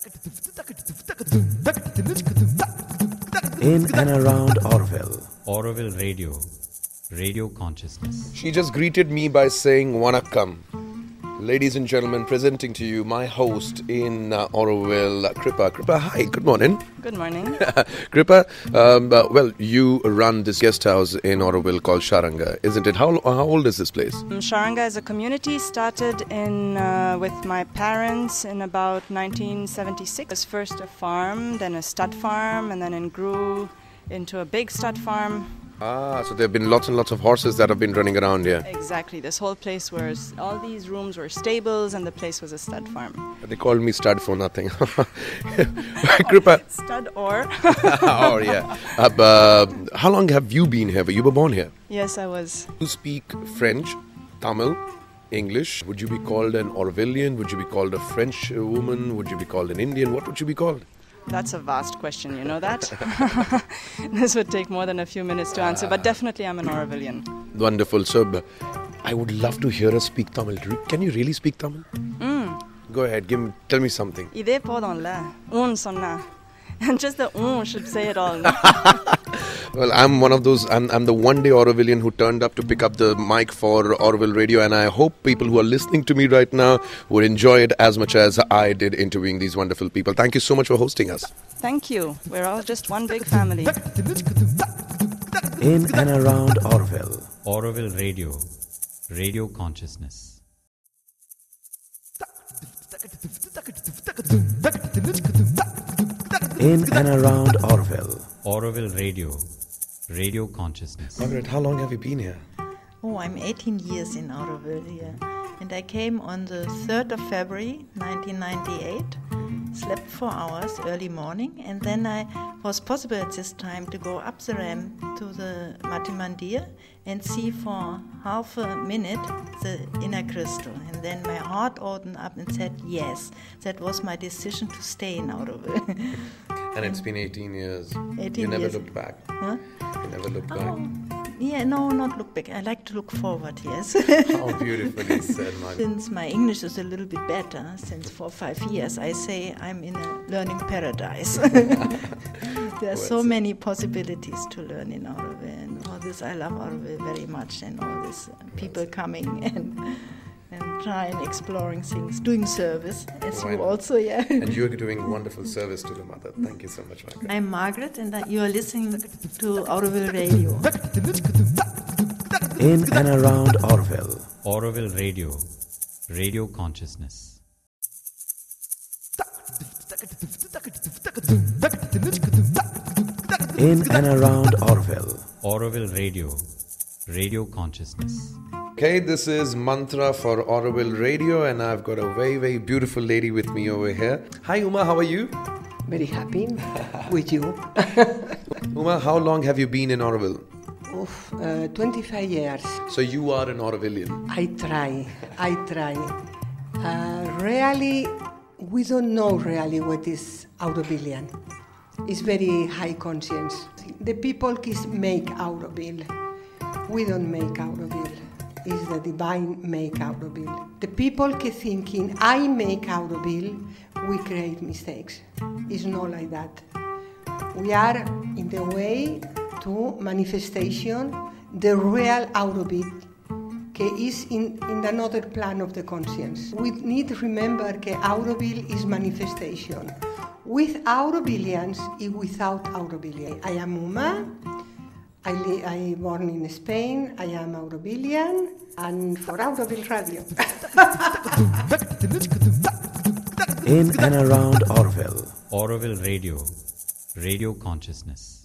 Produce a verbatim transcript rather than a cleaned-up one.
In and around Orville. Orville Radio. Radio Consciousness. She just greeted me by saying Vanakkam. Ladies and gentlemen, presenting to you my host in uh, Orville, Kripa. Kripa, hi, good morning. Good morning. Kripa, um, uh, well, you run this guest house in Orville called Sharanga, isn't it? How how old is this place? Um, Sharanga is a community started in uh, with my parents in about nineteen seventy-six. It was first a farm, then a stud farm, and then it grew into a big stud farm. Ah, so there have been lots and lots of horses that have been running around here. Exactly. This whole place was, all these rooms were stables and the place was a stud farm. They called me stud for nothing. Kripa. Stud or? Oh, yeah. Uh, uh, how long have you been here? You were born here? Yes, I was. You speak French, Tamil, English. Would you be called an Orvillian? Would you be called a French woman? Would you be called an Indian? What would you be called? That's a vast question, you know that? This would take more than a few minutes to answer, but definitely I'm an Orvillian. Wonderful. So, I would love to hear us speak Tamil. Can you really speak Tamil? Mm. Go ahead, give me, tell me something. Idhe podonla, un sonna. And just the un should say it all. Well, I'm one of those, I'm, I'm the one day Orvillian who turned up to pick up the mic for Orville Radio, and I hope people who are listening to me right now would enjoy it as much as I did interviewing these wonderful people. Thank you so much for hosting us. Thank you. We're all just one big family. In and around Orville. Orville Radio. Radio Consciousness. In and around Orville. Orville Radio. Radio Consciousness. Margaret, how long have you been here? Oh, I'm eighteen years in Orville here. And I came on the third of February nineteen ninety-eight, slept four hours early morning, and then I was possible at this time to go up the ramp to the Mati Mandir and see for half a minute the inner crystal. And then my heart opened up and said yes. That was my decision to stay in Orville. And it's been eighteen years. eighteen you never years. looked back. Huh? You never looked Oh. back. Yeah, no, not look back. I like to look forward, yes. How beautifully said, Margaret. Since my English is a little bit better, since for five years, I say I'm in a learning paradise. There are so many possibilities to learn in Orville, and all this, I love Orville very much, and all this uh, people coming and and trying, exploring things, doing service, as Why you not? also, yeah. And you're doing wonderful service to the mother. Thank you so much, Margaret. I'm Margaret, and uh, you are listening to Orville Radio. In and around Orville. Orville Radio. Radio Consciousness. In and around Orville. Orville Radio. Radio Consciousness. Okay, this is Mantra for Orville Radio, and I've got a very, very beautiful lady with me over here. Hi, Uma, how are you? Very happy with you. Uma, how long have you been in Orville? Oof, uh, twenty-five years. So you are an Orvillian. I try, I try. Uh, really, we don't know really what is Aurovillian. It's very high conscience. The people kiss make Auroville. We don't make Auroville. It's the divine make Auroville. The people keep thinking, I make Auroville, we create mistakes. It's not like that. We are in the way to manifestation, the real Auroville, that is in, in another plan of the conscience. We need to remember that Auroville is manifestation. With Aurovillians and without Aurovillian. I am Uma. I, li- I born in Spain, I am Aurovillian, and for Auroville Radio. In and around Orville. Orville Radio. Radio Consciousness.